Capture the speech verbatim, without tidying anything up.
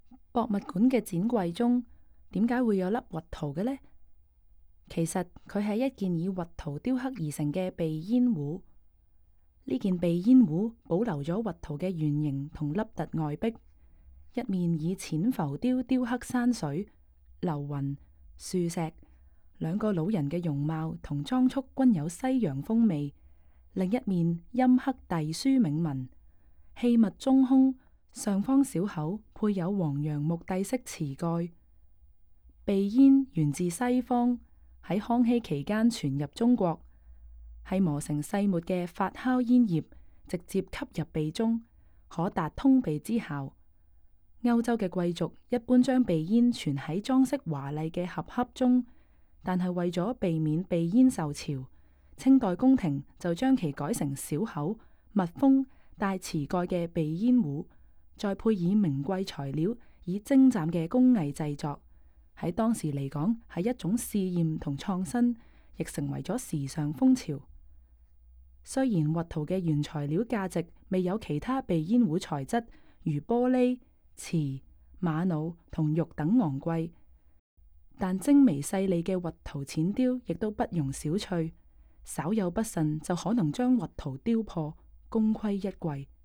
博物館嘅展櫃中，點解會有粒核桃嘅呢？其實佢係一件以核桃雕刻而成嘅鼻煙壺。呢件鼻煙壺保留咗核桃嘅圓形同凹凸外壁，一面以淺浮雕雕刻山水、流雲、樹石，兩個老人嘅容貌同裝束均有西洋風味；另一面陰刻隸書銘文，器物中空，上方小口配有黃楊木帝式瓷蓋。鼻煙源自西方，喺康熙期間傳入中國，係磨成細末嘅發酵煙葉，直接吸入鼻中，可達通鼻之效。歐洲嘅貴族一般將鼻煙存喺裝飾華麗嘅盒盒中，但係為咗避免鼻煙受潮，清代宮廷就將其改成小口、密封、帶瓷蓋嘅鼻煙壺，再配以名貴材料，以精湛嘅工藝製作。喺當時嚟講，係一種試驗同創新，亦成為咗時尚風潮。雖然核桃嘅原材料價值未有其他鼻煙壺材質如玻璃、瓷、瑪瑙同玉等昂貴，但精微細膩嘅核桃淺雕亦都不容小覷，稍有不慎就可能將核桃雕破，功虧一簣。